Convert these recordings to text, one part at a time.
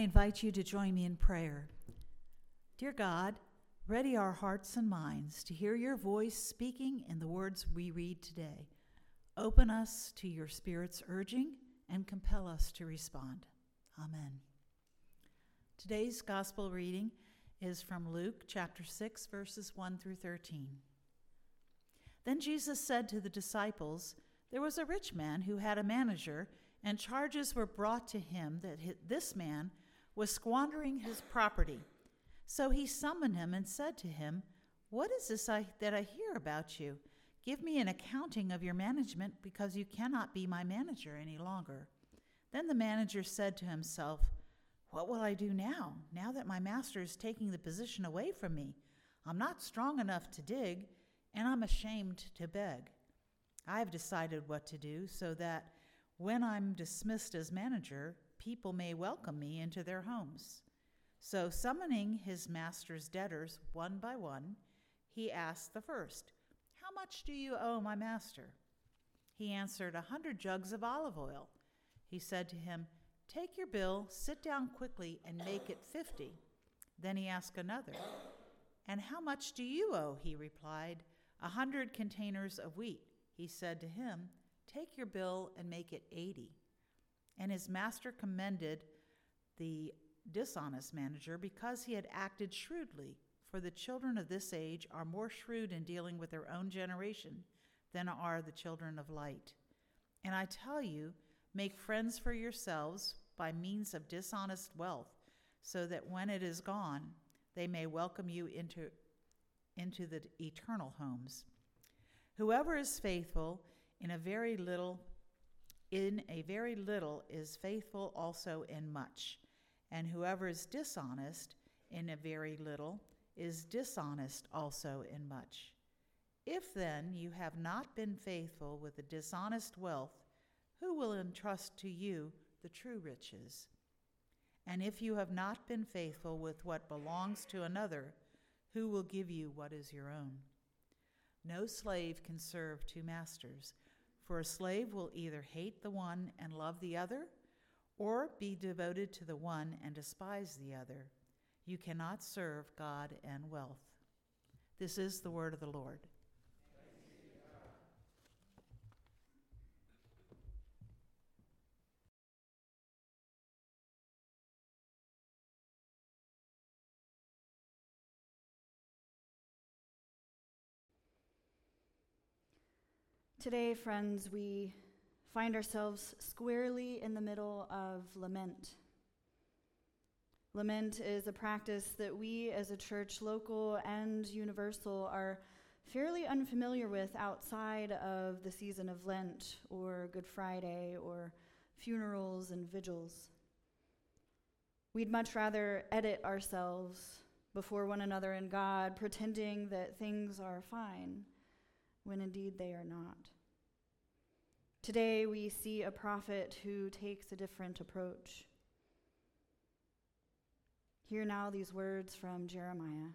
invite you to join me in prayer. Dear God, ready our hearts and minds to hear your voice speaking in the words we read today. Open us to your Spirit's urging and compel us to respond. Amen. Today's gospel reading is from Luke chapter 6, verses 1 through 13. Then Jesus said to the disciples, "There was a rich man who had a manager, and charges were brought to him that this man was squandering his property. So he summoned him and said to him, 'What is this that I hear about you? Give me an accounting of your management, because you cannot be my manager any longer.' Then the manager said to himself, 'What will I do now that my master is taking the position away from me? I'm not strong enough to dig, and I'm ashamed to beg. I have decided what to do so that when I'm dismissed as manager, people may welcome me into their homes.' So summoning his master's debtors one by one, he asked the first, 'How much do you owe my master?' He answered, 100 jugs of olive oil. He said to him, 'Take your bill, sit down quickly, and make it 50. Then he asked another, 'And how much do you owe?' He replied, 100 containers of wheat. He said to him, 'Take your bill and make it 80. And his master commended the dishonest manager because he had acted shrewdly, for the children of this age are more shrewd in dealing with their own generation than are the children of light. And I tell you, make friends for yourselves by means of dishonest wealth, so that when it is gone, they may welcome you into the eternal homes. Whoever is faithful in a very little is faithful also in much, and whoever is dishonest in a very little is dishonest also in much. If then you have not been faithful with the dishonest wealth, who will entrust to you the true riches? And if you have not been faithful with what belongs to another, who will give you what is your own? No slave can serve two masters, for a slave will either hate the one and love the other, or be devoted to the one and despise the other. You cannot serve God and wealth." This is the word of the Lord. Today, friends, we find ourselves squarely in the middle of lament. Lament is a practice that we as a church, local and universal, are fairly unfamiliar with outside of the season of Lent or Good Friday or funerals and vigils. We'd much rather edit ourselves before one another and God, pretending that things are fine, when indeed they are not. Today we see a prophet who takes a different approach. Hear now these words from Jeremiah.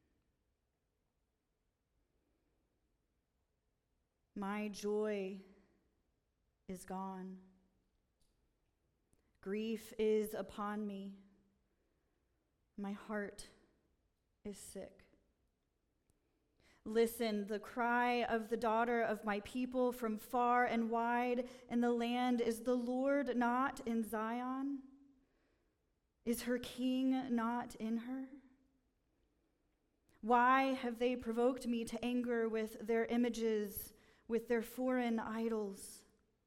"My joy is gone. Grief is upon me. My heart is sick. Listen, the cry of the daughter of my people from far and wide in the land. Is the Lord not in Zion? Is her king not in her? Why have they provoked me to anger with their images, with their foreign idols?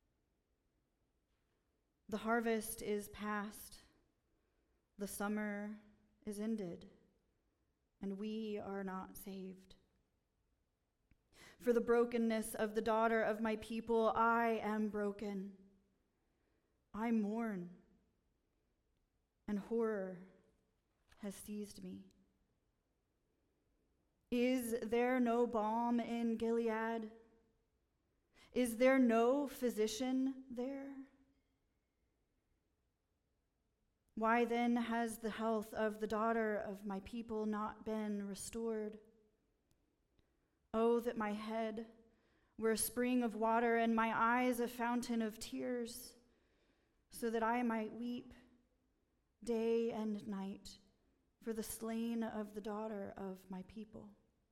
The harvest is past, the summer is ended, and we are not saved. For the brokenness of the daughter of my people, I am broken. I mourn, and horror has seized me. Is there no balm in Gilead? Is there no physician there? Why then has the health of the daughter of my people not been restored? Oh, that my head were a spring of water and my eyes a fountain of tears, so that I might weep day and night, for the slain of the daughter of my people.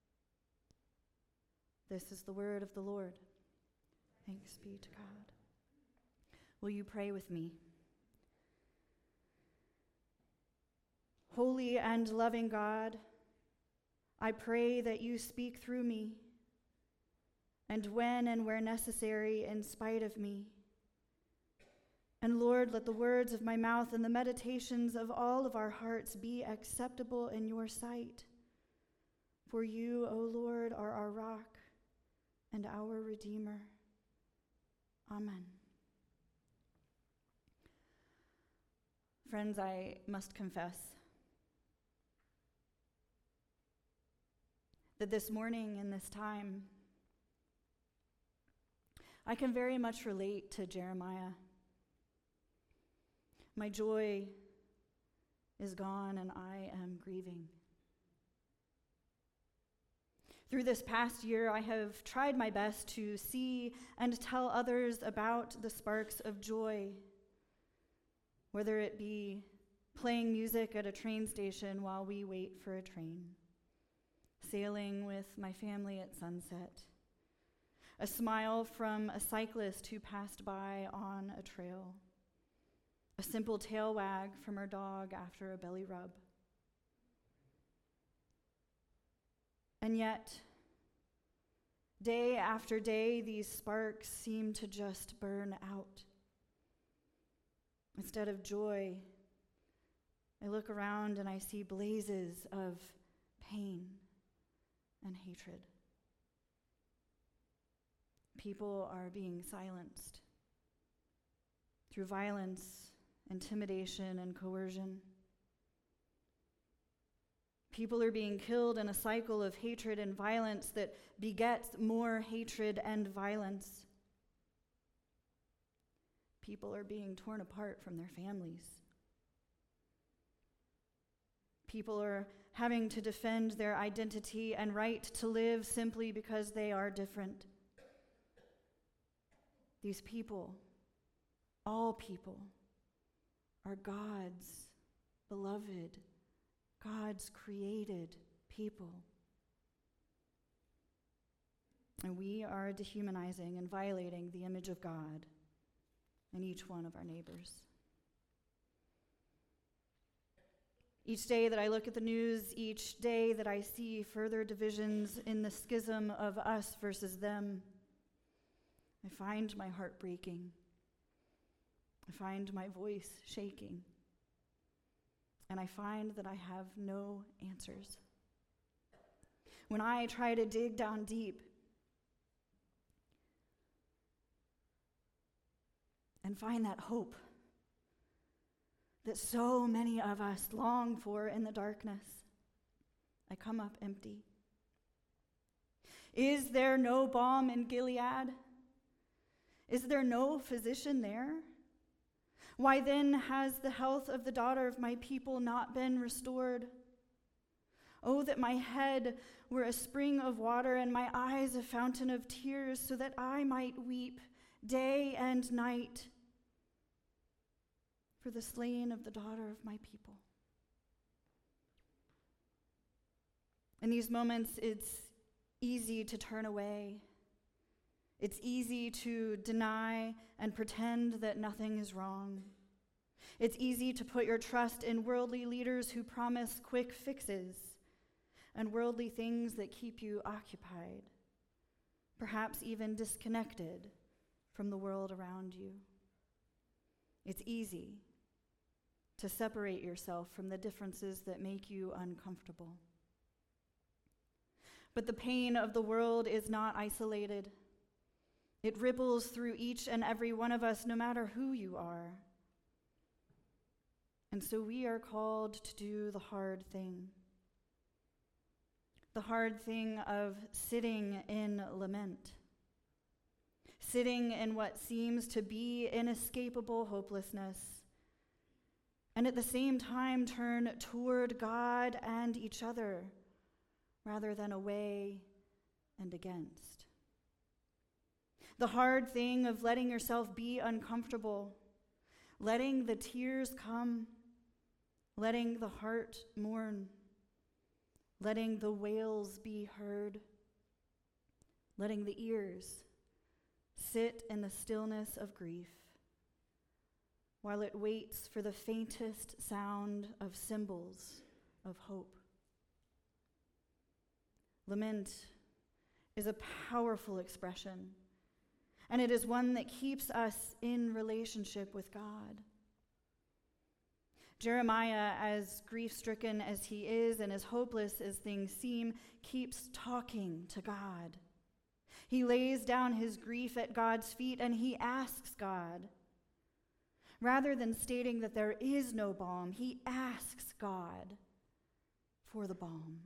This is the word of the Lord. Thanks be to God. Will you pray with me? Holy and loving God, I pray that you speak through me, and when and where necessary, in spite of me. And Lord, let the words of my mouth and the meditations of all of our hearts be acceptable in your sight. For you, O Lord, are our rock and our Redeemer. Amen. Friends, I must confess that this morning in this time, I can very much relate to Jeremiah. My joy is gone and I am grieving. Through this past year, I have tried my best to see and tell others about the sparks of joy, whether it be playing music at a train station while we wait for a train, sailing with my family at sunset, a smile from a cyclist who passed by on a trail, a simple tail wag from her dog after a belly rub. And yet, day after day, these sparks seem to just burn out. Instead of joy, I look around and I see blazes of pain and hatred. People are being silenced through violence, intimidation, and coercion. People are being killed in a cycle of hatred and violence that begets more hatred and violence. People are being torn apart from their families. People are having to defend their identity and right to live simply because they are different. These people, all people, are God's beloved, God's created people. And we are dehumanizing and violating the image of God in each one of our neighbors. Each day that I look at the news, each day that I see further divisions in the schism of us versus them, I find my heart breaking. I find my voice shaking. And I find that I have no answers. When I try to dig down deep and find that hope that so many of us long for in the darkness, I come up empty. Is there no balm in Gilead? Is there no physician there? Why then has the health of the daughter of my people not been restored? Oh, that my head were a spring of water and my eyes a fountain of tears, so that I might weep day and night for the slain of the daughter of my people. In these moments, it's easy to turn away. It's easy to deny and pretend that nothing is wrong. It's easy to put your trust in worldly leaders who promise quick fixes and worldly things that keep you occupied, perhaps even disconnected from the world around you. It's easy to separate yourself from the differences that make you uncomfortable. But the pain of the world is not isolated. It ripples through each and every one of us, no matter who you are. And so we are called to do the hard thing. The hard thing of sitting in lament. Sitting in what seems to be inescapable hopelessness. And at the same time turn toward God and each other, rather than away and against. The hard thing of letting yourself be uncomfortable, letting the tears come, letting the heart mourn, letting the wails be heard, letting the ears sit in the stillness of grief, while it waits for the faintest sound of cymbals of hope. Lament is a powerful expression, and it is one that keeps us in relationship with God. Jeremiah, as grief-stricken as he is and as hopeless as things seem, keeps talking to God. He lays down his grief at God's feet and he asks God. Rather than stating that there is no balm, he asks God for the balm.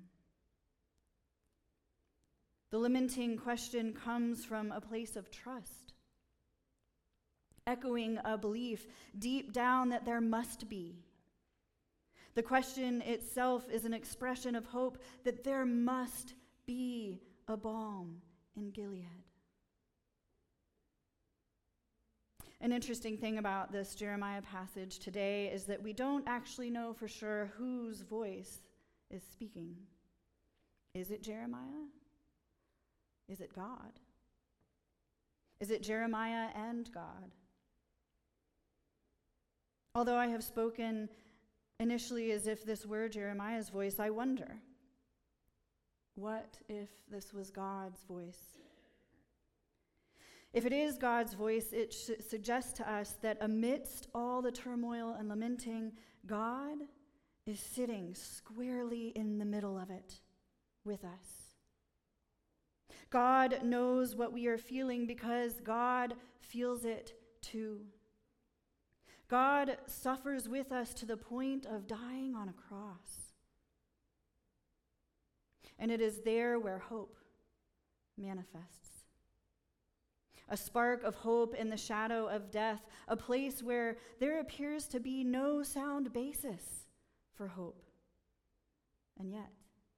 The lamenting question comes from a place of trust, echoing a belief deep down that there must be. The question itself is an expression of hope that there must be a balm in Gilead. An interesting thing about this Jeremiah passage today is that we don't actually know for sure whose voice is speaking. Is it Jeremiah? Is it God? Is it Jeremiah and God? Although I have spoken initially as if this were Jeremiah's voice, I wonder, what if this was God's voice? If it is God's voice, it suggests to us that amidst all the turmoil and lamenting, God is sitting squarely in the middle of it with us. God knows what we are feeling because God feels it too. God suffers with us to the point of dying on a cross. And it is there where hope manifests. A spark of hope in the shadow of death, a place where there appears to be no sound basis for hope. And yet,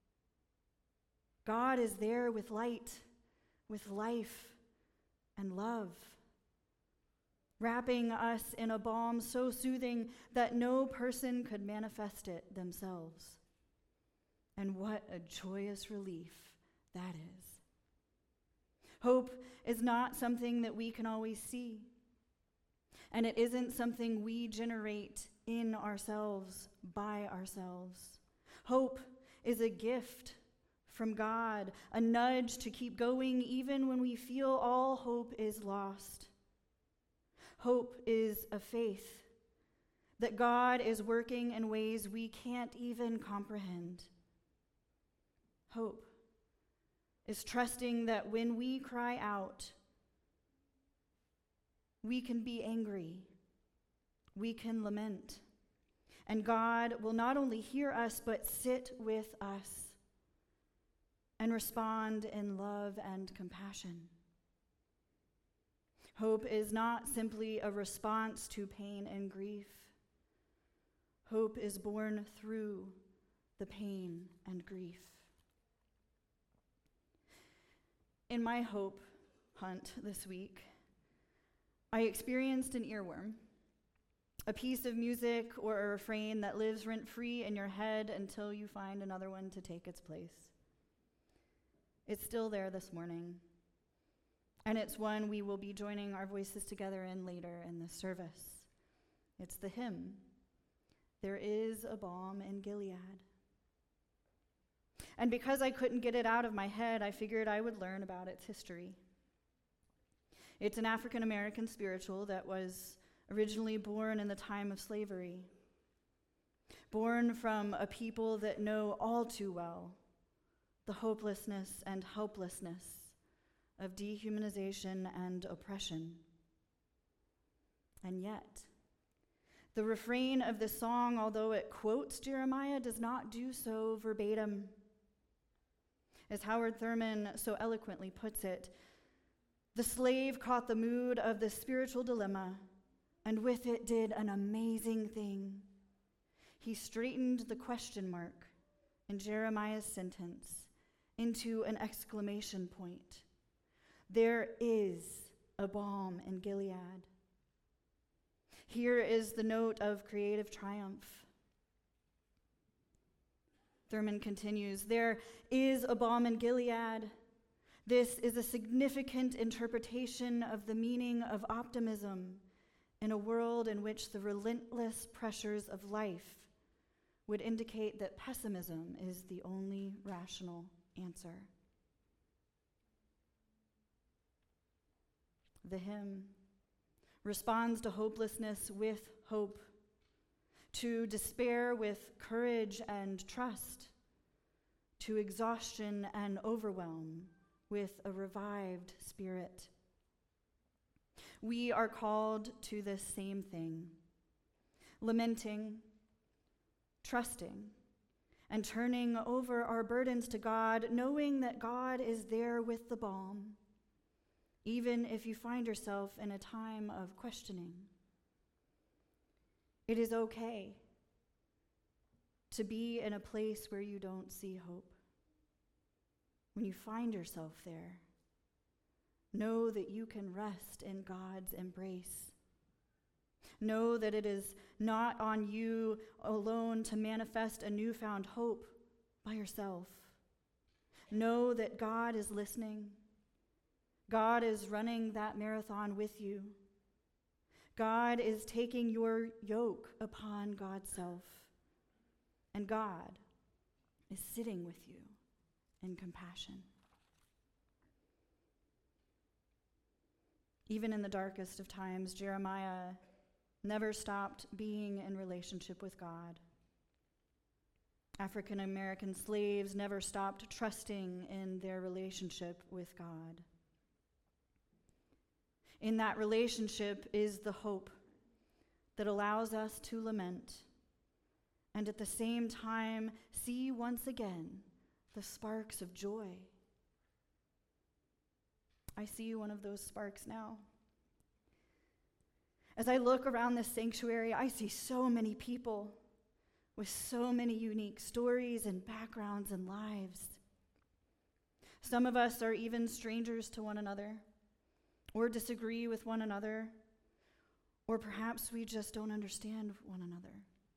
God is there with light, with life and love, wrapping us in a balm so soothing that no person could manifest it themselves. And what a joyous relief that is. Hope is not something that we can always see, and it isn't something we generate in ourselves, by ourselves. Hope is a gift from God, a nudge to keep going even when we feel all hope is lost. Hope is a faith that God is working in ways we can't even comprehend. Hope is trusting that when we cry out, we can be angry, we can lament, and God will not only hear us, but sit with us and respond in love and compassion. Hope is not simply a response to pain and grief. Hope is born through the pain and grief. In my hope hunt this week, I experienced an earworm, a piece of music or a refrain that lives rent-free in your head until you find another one to take its place. It's still there this morning, and it's one we will be joining our voices together in later in this service. It's the hymn, "There is a balm in Gilead." And because I couldn't get it out of my head, I figured I would learn about its history. It's an African-American spiritual that was originally born in the time of slavery, born from a people that know all too well the hopelessness and helplessness of dehumanization and oppression. And yet, the refrain of the song, although it quotes Jeremiah, does not do so verbatim. As Howard Thurman so eloquently puts it, the slave caught the mood of the spiritual dilemma, and with it did an amazing thing. He straightened the question mark in Jeremiah's sentence into an exclamation point. There is a balm in Gilead. Here is the note of creative triumph. Thurman continues, there is a balm in Gilead. This is a significant interpretation of the meaning of optimism in a world in which the relentless pressures of life would indicate that pessimism is the only rational answer. The hymn responds to hopelessness with hope, to despair with courage and trust, to exhaustion and overwhelm with a revived spirit. We are called to this same thing, lamenting, trusting, and turning over our burdens to God, knowing that God is there with the balm, even if you find yourself in a time of questioning. It is okay to be in a place where you don't see hope. When you find yourself there, know that you can rest in God's embrace. Know that it is not on you alone to manifest a newfound hope by yourself. Know that God is listening. God is running that marathon with you. God is taking your yoke upon God's self. And God is sitting with you in compassion. Even in the darkest of times, Jeremiah never stopped being in relationship with God. African American slaves never stopped trusting in their relationship with God. In that relationship is the hope that allows us to lament and at the same time see once again the sparks of joy. I see one of those sparks now. As I look around this sanctuary, I see so many people with so many unique stories and backgrounds and lives. Some of us are even strangers to one another, or disagree with one another, or perhaps we just don't understand one another.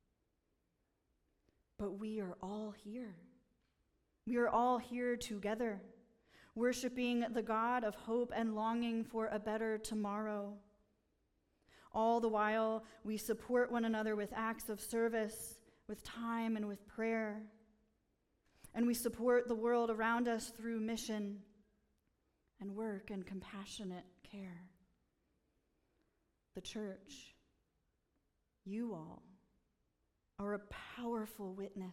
But we are all here. We are all here together, worshiping the God of hope and longing for a better tomorrow. All the while, we support one another with acts of service, with time and with prayer. And we support the world around us through mission and work and compassionate care. The church, you all, are a powerful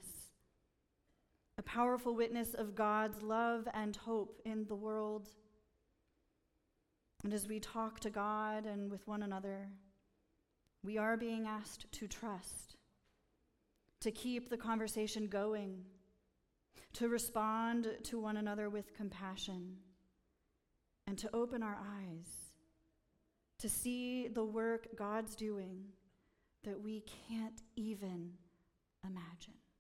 witness of God's love and hope in the world. And as we talk to God and with one another, we are being asked to trust, to keep the conversation going, to respond to one another with compassion, and to open our eyes to see the work God's doing that we can't even imagine.